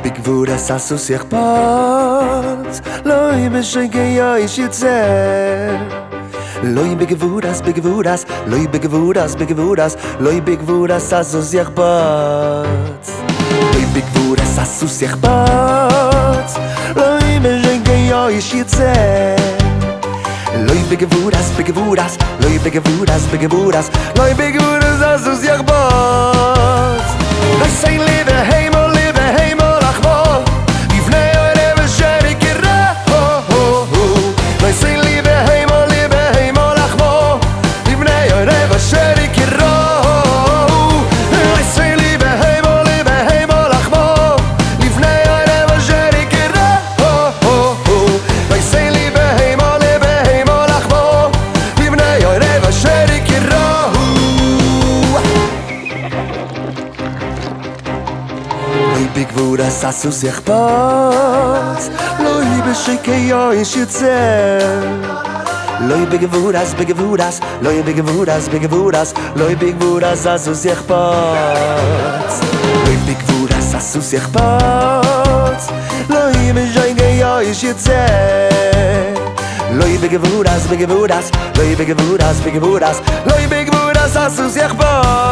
בגבורס עשו שכפות, לוי בשקי יש יצר. לוי בגבורס, בגבורס, לוי בגבורס, בגבורס, לוי בגבורס עשו שכפות. לוי בגבורס עשו שכפות, לוי בשקי יש יצר. לוי בגבורס, בגבורס, לוי בגבורס, בגבורס, לוי בגבורס עשו שכפות. לוי sein Leben heimel, Leben heimel achmo, לפני ערב אשר יקרה. לוי sein Leben heimel, Leben heimel achmo, לפני ערב אשר יקרה. לוי sein Leben heimel, Leben heimel achmo, לפני ערב אשר יקרה. לוי sein Leben heimel, Leben heimel achmo, לפני ערב אשר יקרה. לוי בגבורס עשו שכפות, לוי בשקי יש יצר. לוי בגבורס, בגבורס, לוי בגבורס, בגבורס, לוי בגבורס עשו שכפות. לוי בגבורס עשו שכפות, לוי בשקי יש יצר. לוי בגבורס, בגבורס, לוי בגבורס, בגבורס, לוי בגבורס עשו שכפות.